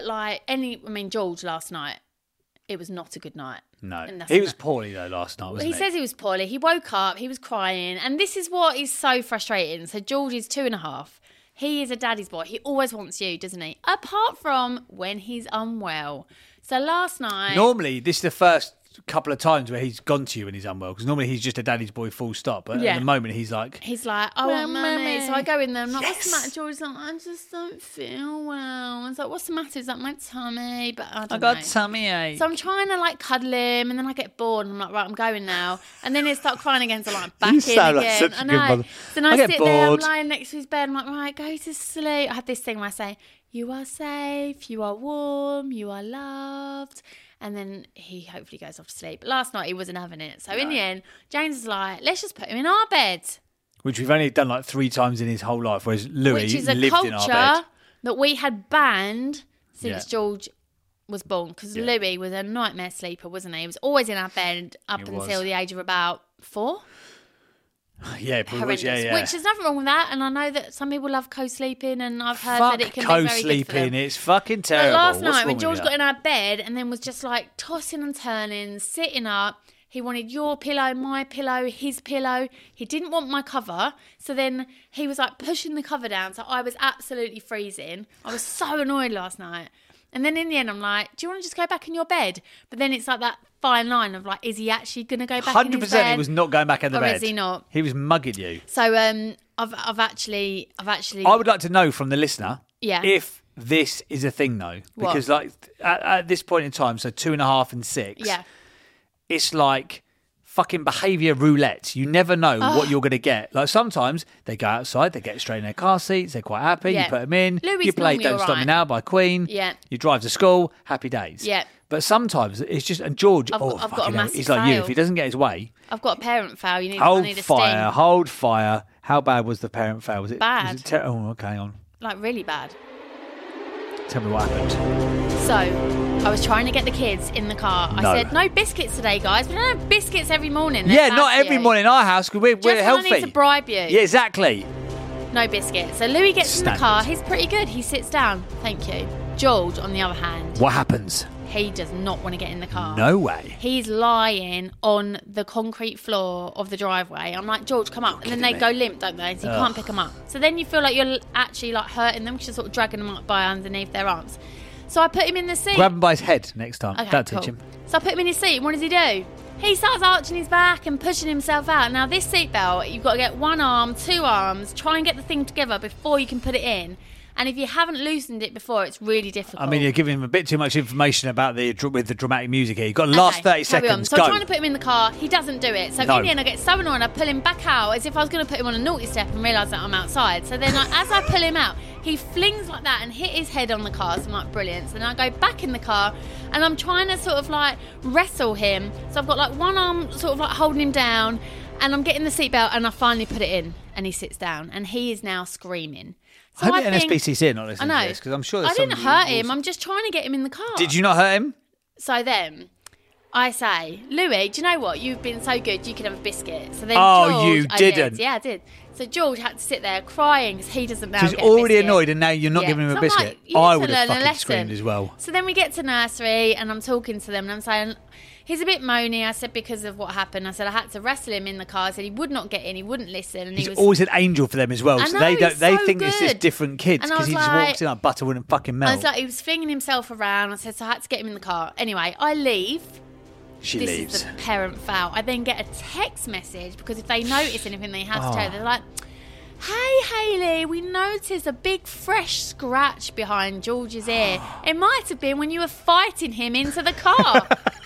at George last night, it was not a good night. No. He was poorly, though, last night, wasn't he? He says he was poorly. He woke up, he was crying. And this is what is so frustrating. So George is 2.5. He is a daddy's boy. He always wants you, doesn't he? Apart from when he's unwell. So last night... Normally, this is the first couple of times where he's gone to you when he's unwell, because normally he's just a daddy's boy full stop, but at the moment he's like, I want mummy. So I go in there, I'm like, what's the matter, George? He's like, I just don't feel well. I was like, what's the matter? He's like, my tummy, but I got tummy ache. So I'm trying to like cuddle him, and then I get bored and I'm like, right, I'm going now. And then he starts crying again, so I'm like, back in again. Like such a good mother. So then I sit there, I'm lying next to his bed, I'm like, right, go to sleep. I have this thing where I say, you are safe, you are warm, you are loved. And then he hopefully goes off to sleep. But last night he wasn't having it. So in the end, James was like, let's just put him in our bed. Which we've only done like 3 times in his whole life, whereas Louis lived in our bed. Which is a culture that we had banned since George was born. Because Louis was a nightmare sleeper, wasn't he? He was always in our bed up until the age of about 4. Yeah, pretty much, yeah. Which there's nothing wrong with that, and I know that some people love co-sleeping, and I've heard that it can be very good for them. co-sleeping, it's fucking terrible. But last night when George got in our bed and then was just like tossing and turning, sitting up, he wanted your pillow, my pillow, his pillow. He didn't want my cover, so then he was like pushing the cover down, so I was absolutely freezing. I was so annoyed last night. And then in the end, I'm like, do you want to just go back in your bed? But then it's like that fine line of like, is he actually going to go back in his bed? 100% he was not going back in the bed. Or is he not? He was mugging you. So I've actually. I would like to know from the listener if this is a thing, though. Because like at this point in time, so 2.5 and 6, it's like fucking behaviour roulette. You never know what you're going to get. Like sometimes they go outside, they get straight in their car seats, they're quite happy, you put them in, Louis you play Don't Stop Me Now by Queen, you drive to school, happy days. Yeah. But sometimes it's just, and George, I've got a massive he's like fail. you, if he doesn't get his way. I've got a parent fail. I need a fire, sting. hold fire. How bad was the parent fail? Was it bad? Was it okay, on. Like really bad. Tell me what happened. So, I was trying to get the kids in the car. I said, no biscuits today, guys. We don't have biscuits every morning. They're not every morning in our house because we're healthy. I need to bribe you. Yeah, exactly. No biscuits. So Louis gets in the car. He's pretty good. He sits down. Thank you. George, on the other hand. What happens? he does not want to get in the car. No way. He's lying on the concrete floor of the driveway. I'm like, George, come up. And then they go limp, don't they? So you can't pick them up. So then you feel like you're actually like hurting them because you're sort of dragging them up by underneath their arms. So I put him in the seat. Grab him by his head next time. Okay, That'll cool. teach him. So I put him in his seat, and what does he do? He starts arching his back and pushing himself out. Now, this seatbelt, you've got to get one arm, two arms, try and get the thing together before you can put it in. And if you haven't loosened it before, it's really difficult. I mean, you're giving him a bit too much information about with the dramatic music here. You've got the last 30 seconds. So Go. I'm trying to put him in the car. He doesn't do it. So in the end, I get so annoyed. I pull him back out as if I was going to put him on a naughty step and realise that I'm outside. So then, as I pull him out, he flings like that and hit his head on the car. So I'm like, brilliant. So then I go back in the car and I'm trying to sort of like wrestle him. So I've got like one arm sort of like holding him down and I'm getting the seatbelt and I finally put it in and he sits down and he is now screaming. So I hope the NSPCC are not listening to this because I'm sure there's I didn't hurt him. I'm just trying to get him in the car. Did you not hurt him? So then I say, Louis, do you know what? You've been so good, you can have a biscuit. So then Oh, George, you I didn't? Did. Yeah, I did. So George had to sit there crying because he doesn't know. So he's already annoyed and now you're not giving him a So I'm biscuit. like, you I need would to have learn a fucking lesson. screamed as well. So then we get to nursery and I'm talking to them and I'm saying, he's a bit moany. I said, because of what happened. I said, I had to wrestle him in the car. I said, he would not get in. He wouldn't listen. And He's he was always an angel for them as well. I So know, they he's they so think it's just good. different kids And I because he was just like- walks in like butter wouldn't fucking I melt. was like, he was flinging himself around. I said, so I had to get him in the car. Anyway, I leave. She This leaves. is the parent foul. I then get a text message because if they notice anything, they have to tell. They're like, hey, Hayley, we noticed a big fresh scratch behind George's ear. It might have been when you were fighting him into the car.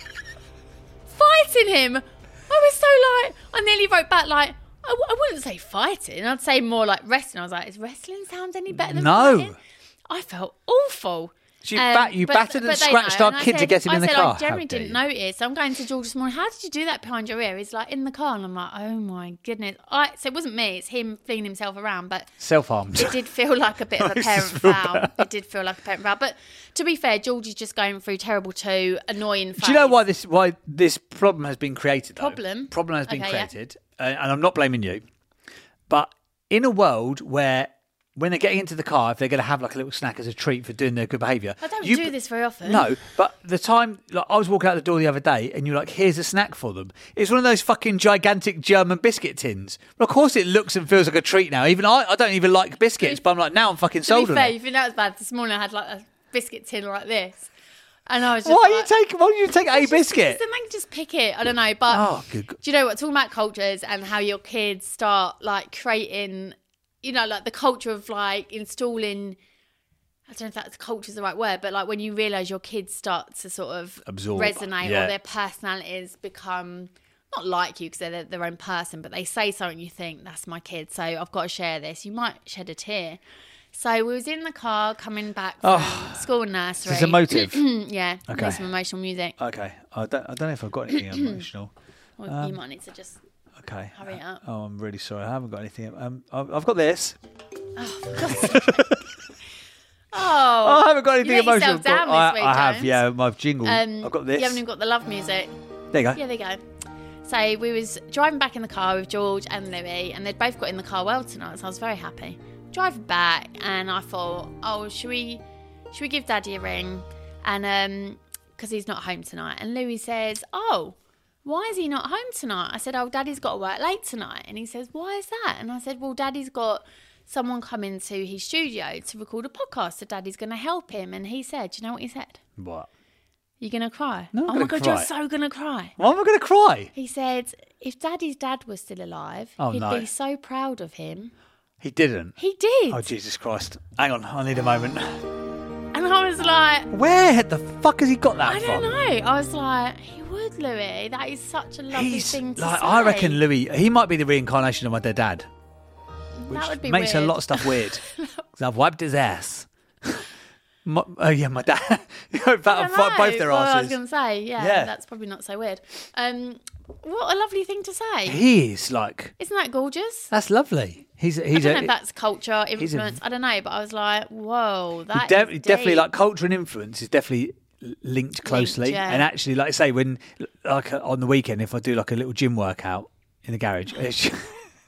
Fighting him? I was so like, I nearly wrote back like, I wouldn't say fighting. I'd say more like wrestling. I was like, is wrestling sound any better than No. fighting? I felt awful. So you battered and they scratched know. our And I kid to said- get him in the I car. said, I generally How dare didn't you. notice. I'm going to George this morning. How did you do that behind your ear? He's like, in the car. And I'm like, oh my goodness. So it wasn't me. It's him flinging himself around. But Self-harmed. it did feel like a bit of a parent foul. It did feel like a parent foul. But to be fair, George is just going through terrible too, annoying phase. Do you know why this problem has been created? Though? Problem has been Okay, yeah. created, and I'm not blaming you. But in a world where when they're getting into the car, if they're going to have like a little snack as a treat for doing their good behaviour, I don't do this very often. No, but the time like I was walking out the door the other day, and you're like, "Here's a snack for them." It's one of those fucking gigantic German biscuit tins. Well, of course, it looks and feels like a treat now. Even I don't even like biscuits, but I'm like, now I'm fucking To sold be on fair, it. you think that was bad? This morning I had like a biscuit tin like this. And I was just Why like, don't you take a biscuit? Then they just pick it. I don't know. But Oh, good God. do you know what? Talking about cultures and how your kids start like creating, you know, like the culture of like installing, I don't know if that's culture is the right word, but like when you realise your kids start to sort of Absorb, resonate yeah. or their personalities become not like you because they're their own person, but they say something you think, that's my kid, so I've got to share this. You might shed a tear. So we was in the car coming back from school and nursery. There's a motive. Yeah, Okay. play some emotional music. Okay, I don't know if I've got anything emotional. Well, you might need to just Okay. hurry up. Oh, I'm really sorry. I haven't got anything. I've got this. Oh, I haven't got anything let emotional. yourself down but this week, I have, James. yeah, my jingle. I've got this. You haven't even got the love music. There you go. Yeah, there you go. So we was driving back in the car with George and Louis, and they'd both got in the car well tonight, so I was very happy. Driving back, and I thought, oh, should we give Daddy a ring? And because he's not home tonight. And Louis says, oh, why is he not home tonight? I said, oh, Daddy's got to work late tonight. And he says, why is that? And I said, well, Daddy's got someone come into his studio to record a podcast, so Daddy's going to help him. And he said, do you know what he said? What? You're going to cry? No, I'm oh my gonna God, cry. you're so going to cry. Why am I going to cry? He said, if Daddy's dad was still alive, Oh, he'd no. be so proud of him. He didn't. He did. Oh, Jesus Christ. Hang on. I need a moment. And I was like, Where the fuck has he got that I from? don't know. I was like, he would, Louis. That is such a lovely thing to like, say. I reckon Louis, he might be the reincarnation of my dead dad. Which that would be makes weird. a lot of stuff weird. 'Cause I've wiped his ass. My dad. I both don't know. their Well, I was asses. going to say, Yeah. that's probably not so weird. What a lovely thing to say. He is like, Isn't that gorgeous? that's lovely. I don't know if that's culture, influence. I don't know, but I was like, whoa, that is definitely deep. like culture and influence is definitely linked closely. yeah. And actually, like I say, when like on the weekend, if I do like a little gym workout in the garage, it's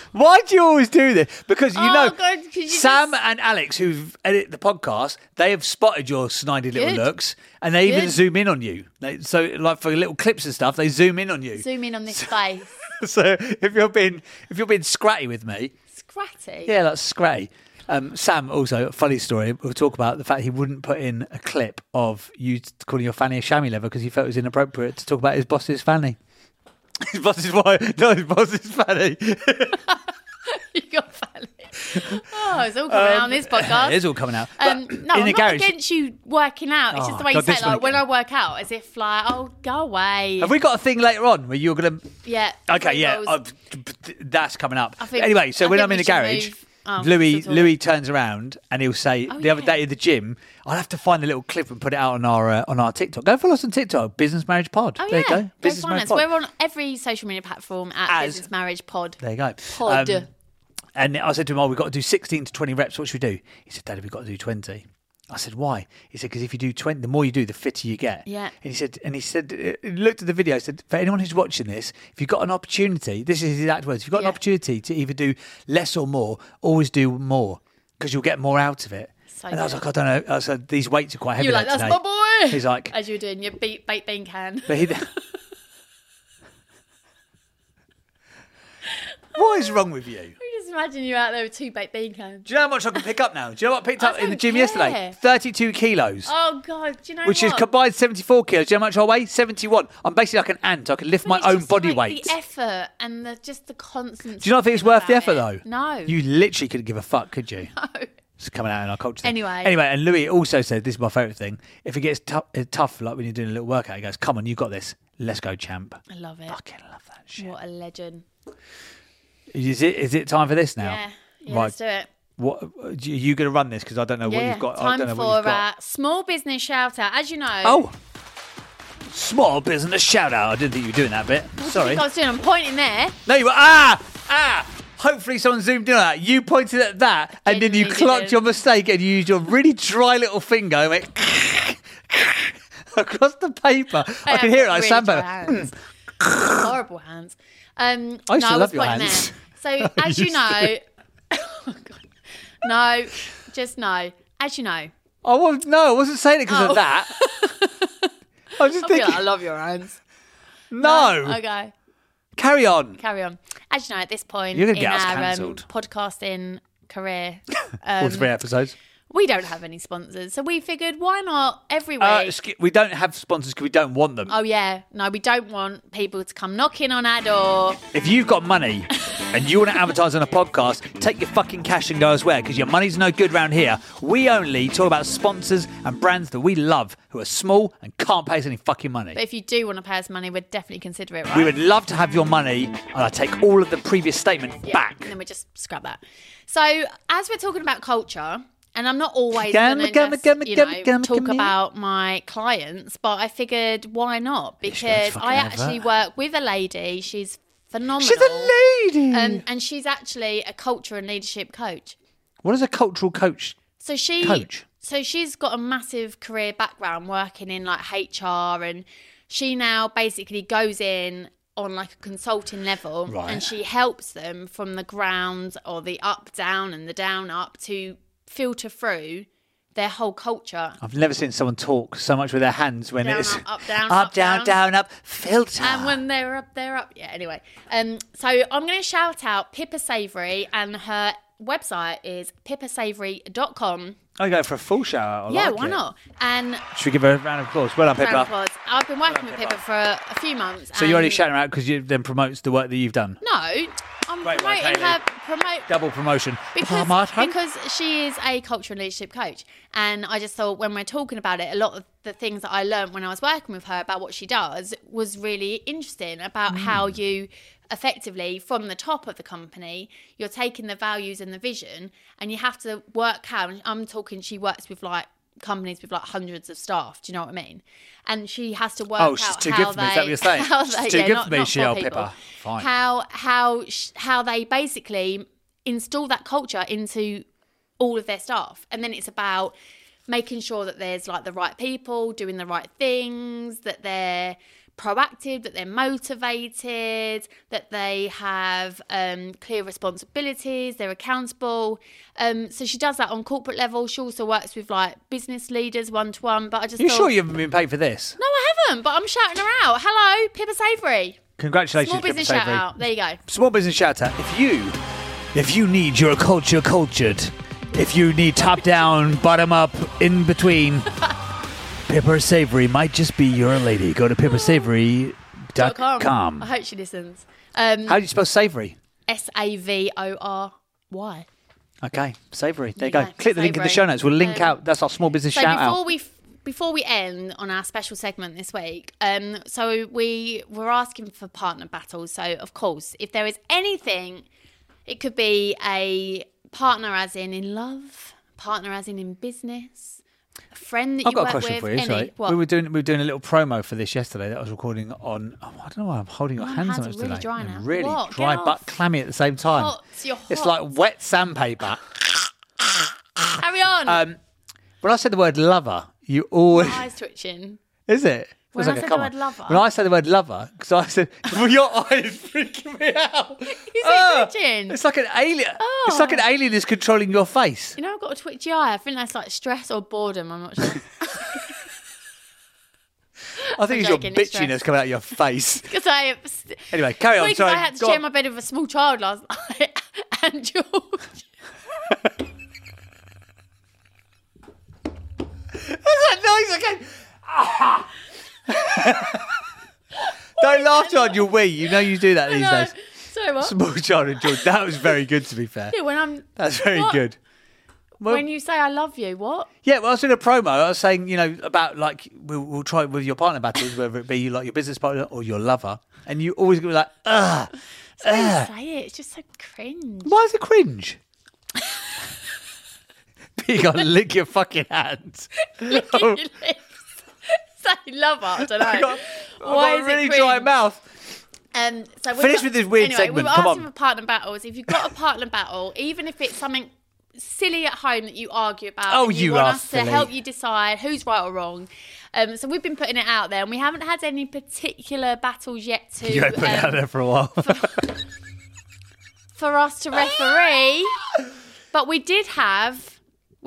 Why do you always do this? Because you know, God, could you Sam just- and Alex, who edit the podcast, they have spotted your snidey little Good. looks, and they even Good. zoom in on you. So, like for little clips and stuff, they zoom in on you. Zoom in on this face. So if you're being scratty with me, Scratty. yeah, that's scratty. Sam, also, funny story, we'll talk about the fact he wouldn't put in a clip of you calling your fanny a chamois leather because he felt it was inappropriate to talk about his boss's fanny. His boss's wife? No, his boss's fanny. You got funny. Oh, it's all coming out on this podcast. It is all coming out. No, But I'm in the not garage, against you working out. It's Oh, just the way God, you say this it. Like one when again. I work out, as if like, oh, go away. have we got a thing later on where you're going to... Yeah. Okay, three yeah, rolls. that's coming up. I think- Anyway, so I when think I'm in we the should garage, move- Oh, Louis so Louis turns around and he'll say, Oh, the other yeah. day at the gym, I'll have to find the little clip and put it out on our TikTok. Go follow us on TikTok, Business Marriage Pod. Oh, there yeah. you go. Business find Marriage us. Pod. We're on every social media platform at As- Business Marriage Pod. There you go. Pod. And I said to him, we've got to do 16 to 20 reps. What should we do? He said, Daddy, we've got to do 20. I said, why? He said, because if you do 20, the more you do, the fitter you get. Yeah. And he said, he looked at the video, said, for anyone who's watching this, if you've got an opportunity, this is his exact words, if you've got an Yeah. opportunity to either do less or more, always do more, because you'll get more out of it. So and I was good. like, I don't know. I said, these weights are quite heavy. You were like, today. that's my boy. He's like, As you were doing your baked bean can. but he, what is wrong with you? You just imagine you out there with 2 baked bean cans. Do you know how much I can pick up now? Do you know what I picked I up in the don't gym care. yesterday? 32 kilos. Oh, God. Do you know Which what? is combined 74 kilos. Do you know how much I weigh? 71. I'm basically like an ant. I can lift my It's own just body like weight. The effort and just the constant. Do you not think it's worth the effort, though? No. You literally couldn't give a fuck, could you? No. It's coming out in our culture. thing. Anyway. And Louis also said, this is my favourite thing, if it gets tough, like when you're doing a little workout, he goes, come on, you got this. Let's go, champ. I love it. Fucking love that shit. What a legend. Is it time for this now? Yeah, Right. let's do it. What are you going to run this? Because I don't know what Yeah, you've got. I time don't know for what you've got. small business shout out. As you know, Oh, small business shout out. I didn't think you were doing that bit. I Sorry. think I was doing. I'm pointing there. No, you were. Hopefully someone zoomed in on that. You pointed at that, and then you Genuinely clocked didn't. your mistake and you used your really dry little finger and went across the paper. I can hear it like really sandpaper. dry hands. Horrible hands. I used no, to I love was your pointing hands. there. So as you know, oh God. No, just no. As you know, I wasn't saying it because Oh. of that. I was just I'll be thinking, like, I love your hands. no, Okay, carry on. carry on. As you know, at this point You're in gonna get us our cancelled. podcasting career, All 3 episodes. we don't have any sponsors, so we figured why not every week. We don't have sponsors because we don't want them. Oh yeah, no, we don't want people to come knocking on our door. If you've got money and you want to advertise on a podcast, take your fucking cash and go elsewhere because your money's no good round here. We only talk about sponsors and brands that we love who are small and can't pay us any fucking money. But if you do want to pay us money, we'd definitely consider it, right? We would love to have your money, and I take all of the previous statement Yeah, back. And then we just scrap that. So as we're talking about culture, and I'm not always Gamma, going to gamma, just, gamma, talk gamma. about my clients, but I figured why not? should Because fucking I have actually that. work with a lady. She's phenomenal. She's a lady. And she's actually a culture and leadership coach. What is a cultural coach? So she's got a massive career background working in like HR, and she now basically goes in on like a consulting level, Right. and she helps them from the ground or the up down and the down up to filter through their whole culture. I've never seen someone talk so much with their hands when Down, it's up, down, up, up, down, down. up, filter. And when they're up, they're up. Yeah, anyway. So I'm going to shout out Pippa Savory, and her website is pippasavory.com. I go for a full shout out. I Yeah, like why it. not? And Should we give her a round of applause? Well done, round of Pippa. applause. I've been working with Pippa for a few months. So you're only and- shouting her out because you then promotes the work that you've done. No, I'm Great work, promoting Hayley. her. Double promotion. Because she is a culture and leadership coach, and I just thought when we're talking about it, a lot of the things that I learned when I was working with her about what she does was really interesting about how you effectively from the top of the company you're taking the values and the vision, and you have to work out. I'm talking she works with like companies with like hundreds of staff, do you know what I mean? And she has to work Oh, out she's too how good for me, is that what you're saying? how She's they- too yeah, good not- for me, not she, for old people. Pippa. Fine. How they basically install that culture into all of their staff, and then it's about making sure that there's like the right people doing the right things, that they're proactive, that they're motivated, that they have clear responsibilities, they're accountable. So she does that on corporate level. She also works with like business leaders one-to-one. But I just You thought, sure you haven't been paid for this? No, I haven't, but I'm shouting her out. Hello, Pippa Savory. Congratulations, Small business Pippa shout Savory. out. There you go. Small business shout out. If you need your culture cultured, if you need top down, bottom up, in between, Pippa Savory might just be your lady. Go to pippasavory.com. I hope she listens. How do you spell savory? Savory. Okay, savory. There you There go. you go. Click the link in the Savory. show notes. We'll link out. That's our small business So shout out. before we end on our special segment this week, so we were asking for partner battles. So of course, if there is anything, it could be a partner as in love, partner as in business, a friend that I've you got a work question with. for you. Sorry. What? We were doing a little promo for this yesterday that I was recording on. Oh, I don't know why I'm holding your My hands hands on it are really today. dry They're now. Really What? dry Get but off. clammy at the same time. Hot. You're It's hot. like wet sandpaper. Carry on. When I said the word lover, you always My eyes twitching. is it? When Feels I a said come the on. word lover. When I said the word lover, because I said, well, your eyes freaking me out. Is it twitching? It's like an alien. Oh. It's like an alien is controlling your face. You know, I've got a twitchy eye. I think that's like stress or boredom. I'm not sure. I think it's your joking, it's bitchiness stress. coming out of your face. Because I Anyway, carry on. because Sorry. I had to Go share on. my bed with a small child last night, and George. What's that noise again? Don't laugh, John. You'll wee. You know you do that these No, days. sorry, what? Small child and George. That was very good, to be fair. Yeah, when I'm That's very What? good. Well, when you say I love you, what? yeah, well, I was doing a promo. I was saying, about like we'll try with your partner battles, whether it be like your business partner or your lover, and you always go like, ugh. Don't say it. It's just so cringe. Why is it cringe? You gotta lick your fucking hands. Your lips. Say lover. I don't know. I've got Why a is really it dry cringe? mouth. So we've Finish got- with this weird anyway, segment, We were come asking on. for partner battles. If you've got a partner battle, even if it's something silly at home that you argue about, Oh, and you want are us silly. to help you decide who's right or wrong. So we've been putting it out there, and we haven't had any particular battles yet to You ain't put it out there for a while. for us to referee. But we did have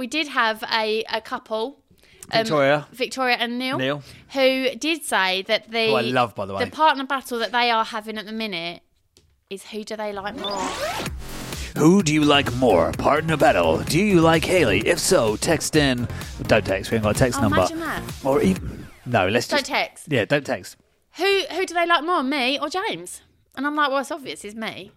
a couple. Victoria and Neil, who did say that Who I love, by the way. the partner battle that they are having at the minute is who do they like more? Who do you like more? Partner battle. Do you like Haley? If so, text in. Don't text. We ain't got a text number. Imagine that. Or even no. Let's Don't just text. Yeah, don't text. Who do they like more, me or James? And I'm like, well, it's obvious, it's me.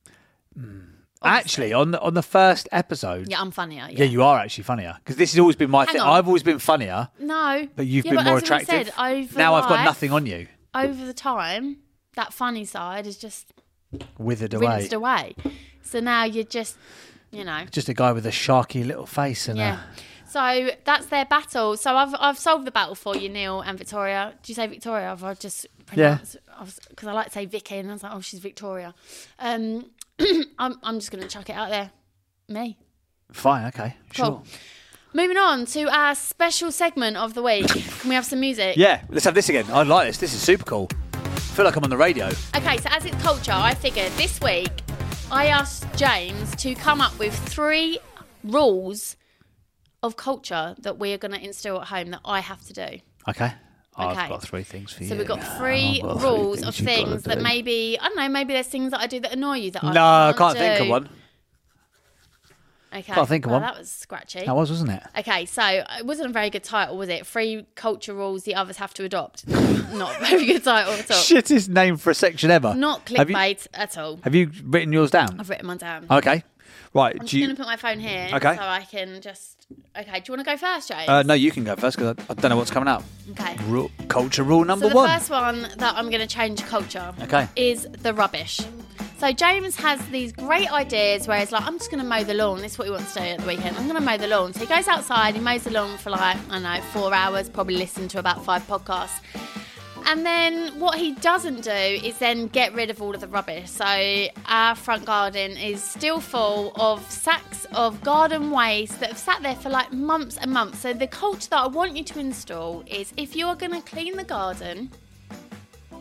Actually, on the first episode, Yeah, I'm funnier. yeah, you are actually funnier because this has always been my Hang thing. on. I've always been funnier, No. but you've Yeah, been more as we attractive. said, over Now I've got life, nothing on you. Over the time, that funny side is just Withered away. rinsed away. So now you're just, Just a guy with a sharky little face and yeah. So that's their battle. So I've solved the battle for you, Neil and Victoria. Did you say Victoria? I've just pronounced because I like to say Vicky, and I was like, oh, she's Victoria. I'm just going to chuck it out there. Me. Fine, okay, Cool. sure. Moving on to our special segment of the week. Can we have some music? Yeah, let's have this again. I like this. This is super cool. I feel like I'm on the radio. Okay, so as it's culture, I figured this week I asked James to come up with 3 rules of culture that we are going to instill at home that I have to do. Okay. I've Okay. got 3 things for you. So we've got 3 I've got rules 3 of you've gotta things that do. maybe, I don't know, maybe there's things that I do that annoy you that I No, I can't can't think of do. one. Okay. Can't think of well, one. that was scratchy. That was, wasn't it? Okay, so it wasn't a very good title, was it? 3 culture rules the others have to adopt. Not a very good title at all. Shittest name for a section ever. Not Have you- clickbait at all. Have you written yours down? I've written mine down. Okay. Right. I'm do just you? going to put my phone here Okay. so I can just... Okay, do you want to go first, James? No, you can go first because I don't know what's coming up. Okay. Culture rule So number the 1. first one that I'm going to change culture Okay. is the rubbish. So James has these great ideas where he's like, I'm just going to mow the lawn. This is what he wants to do at the weekend. I'm going to mow the lawn. So he goes outside, he mows the lawn for like, I don't know, 4 hours, probably listen to about 5 podcasts. And then what he doesn't do is then get rid of all of the rubbish. So our front garden is still full of sacks of garden waste that have sat there for like months and months. So the culture that I want you to install is if you are going to clean the garden,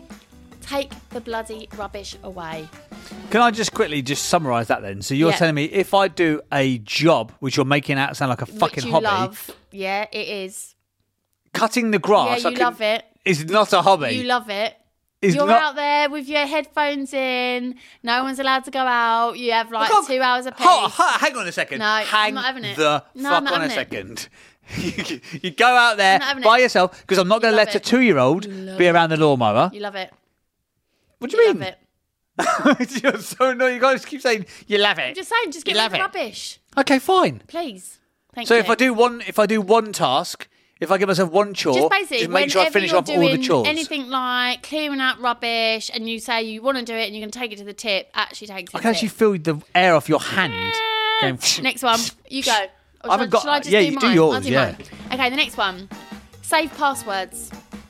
Take the bloody rubbish away. Can I just quickly summarise that then? So you're Yeah. telling me if I do a job, which you're making out sound like a fucking Which you hobby, love. Yeah, it is. cutting the grass Yeah, you love it. is not a hobby. You love it. Is You're not- out there with your headphones in. No one's allowed to go out. You have like Look, 2 hours a piece. Hang on a second. No, I'm hang not having it. the No, fuck I'm not on a having second. You go out there I'm not having by it. yourself because I'm not going to love let a it. 2-year-old be around the lawnmower. You love it. What do you Love mean? it. You're so annoying. You guys keep saying you love it. I'm just saying, just get You rid of love the it. rubbish, Okay, fine. please. Thank So you. if I do one task, if I give myself one chore, just basically, just make sure I whenever finish you're off all the doing chores. anything like clearing out rubbish, and you say you want to do it, and you're going to take it to the tip, actually take it to I the can tip. actually feel the air off your hand. Going, Next one, you go. Or I haven't got- shall I just yeah, do you mine? do yours, I'll do yeah. mine. Okay, the next one. Save passwords.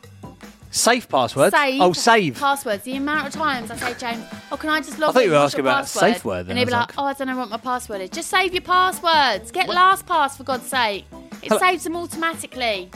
Safe passwords? Save. Passwords. The amount of times I say, James, can I just log in? thought you were What's asking your about a password? safe word then. And he'd be I was like, like- I don't know what my password is. Just save your passwords. Get LastPass, for God's sake. It saves them automatically.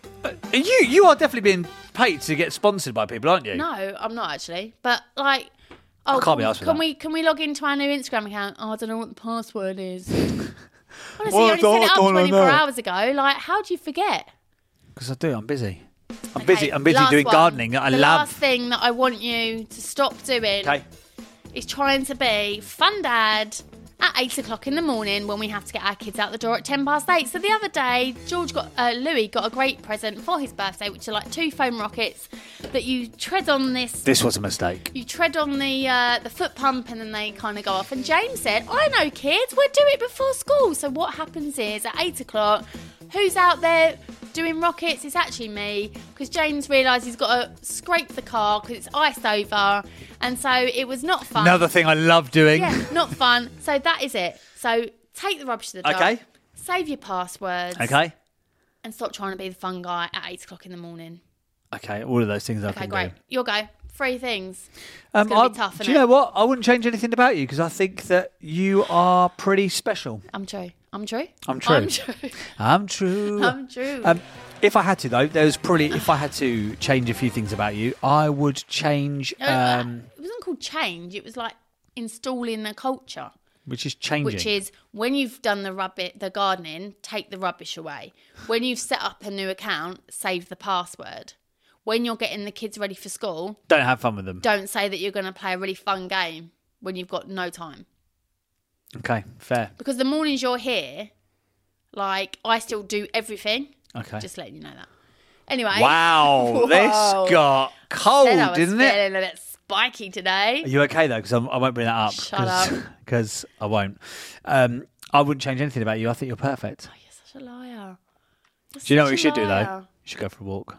You are definitely being paid to get sponsored by people, aren't you? No, I'm not actually. But like, can't be asked for can that. we log into our new Instagram account? I don't know what the password is. Honestly, Well, you only set it up don't 24 know. hours ago. Like, how do you forget? Because I do. I'm busy. I'm Okay, busy last doing one. gardening that I the love. last thing that I want you to stop doing Okay. is trying to be fun dad at 8 o'clock in the morning when we have to get our kids out the door at 10 past 8. So the other day, Louis got a great present for his birthday, which are like 2 foam rockets that you tread on This was a mistake. You tread on the foot pump and then they kind of go off. And James said, I know kids, we'll do it before school. So what happens is at 8 o'clock, who's out there doing rockets? It's actually me, because James realised he's got to scrape the car because it's iced over. And so it was not fun. Another thing I love doing. Yeah, not fun. So that is it. So take the rubbish to the dump. Okay. Save your passwords. Okay. And stop trying to be the fun guy at 8 o'clock in the morning. Okay. All of those things I Okay, can great. do. You'll go. 3 things. It's going to be tough, do isn't you it? know what? I wouldn't change anything about you because I think that you are pretty special. I'm true. I'm true. I'm true. I'm true. I'm true. I'm true. If I had to, though, if I had to change a few things about you, I would change, It wasn't called change. It was like installing a culture, which is changing. which is when you've done the gardening, take the rubbish away. When you've set up a new account, save the password. When you're getting the kids ready for school, Don't have fun with them. don't say that you're going to play a really fun game when you've got no time. Okay, fair. Because the mornings you're here, like, I still do everything. Okay. Just letting you know that. Anyway. Wow, Whoa. this got cold, Said I was didn't it? feeling a bit spiky today. Are you okay though? Because I won't bring that up. Shut up. Because I won't. I wouldn't change anything about you. I think you're perfect. Oh, you're such a liar. You're Do you know what such we a should do though? liar. You should go for a walk.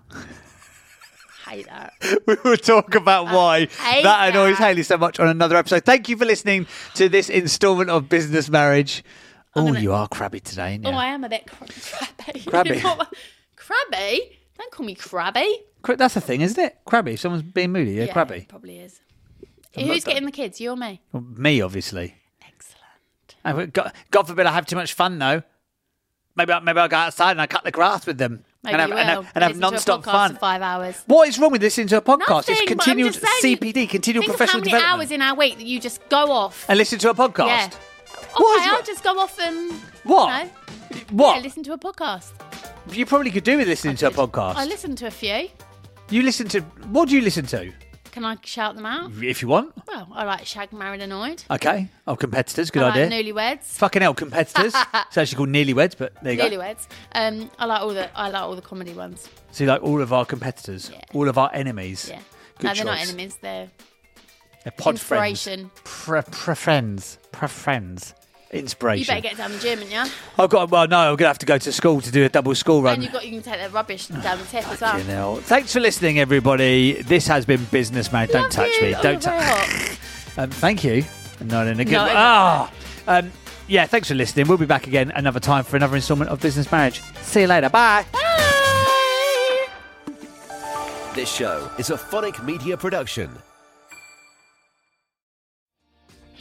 Hate that. We will talk about why hate that annoys that. Hayley so much on another episode. Thank you for listening to this instalment of Business Marriage. Oh, you are crabby today, aren't you? Oh, I am a bit crabby. Crabby? You know what? Crabby? Don't call me crabby. That's the thing, isn't it? Crabby. If someone's being moody, they're Yeah, crabby. it probably is. Who's getting the kids? You or me? Well, me, obviously. Excellent. God forbid I have too much fun, though. Maybe I'll go outside and I cut the grass with them. Maybe and you have, will. and have Listen to a non-stop podcast fun. For 5 hours. What is wrong with listening to a podcast? Nothing, It's but I'm continued just saying, CPD, continual Think professional of how many development. hours in our week that you just go off. And listen to a podcast? Yeah. What Okay, is I'll just go off and... What? You know, What? yeah, listen to a podcast. You probably could do with listening to a podcast. I listen to a few. You listen to... What do you listen to? Can I shout them out? If you want. Well, I like Shag, Married, Annoyed. Okay. Oh, competitors. Good I idea. like Newlyweds. Fucking hell, competitors. It's actually called Nearlyweds, but there you go. Newlyweds. I like all the comedy ones. So you like all of our competitors, Yeah. all of our enemies. Yeah. Good No, they're not choice. enemies. They're Pod friends. inspiration. Friends. Inspiration. You better get down the gym, and yeah. I'm going to have to go to school to do a double school run. And you can take the rubbish down the tip as well. You know. Thanks for listening, everybody. This has been Business Man. Don't Love touch you. me. Oh, Don't you're very touch. hot. Thank you. Not in a good No, way. I Yeah, thanks for listening. We'll be back again another time for another instalment of Business Marriage. See you later. Bye. Bye. This show is a Phonic Media production.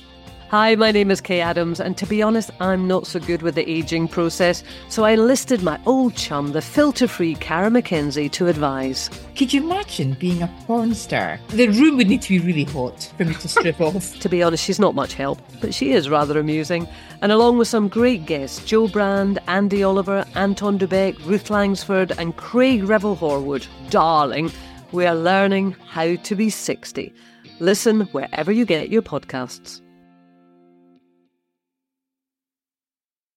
Hi, my name is Kay Adams, and to be honest, I'm not so good with the ageing process, so I enlisted my old chum, the filter-free Cara McKenzie, to advise. Could you imagine being a porn star? The room would need to be really hot for me to strip off. To be honest, she's not much help, but she is rather amusing. And along with some great guests, Joe Brand, Andy Oliver, Anton Dubeck, Ruth Langsford and Craig Revel-Horwood, darling, we are learning how to be 60. Listen wherever you get your podcasts.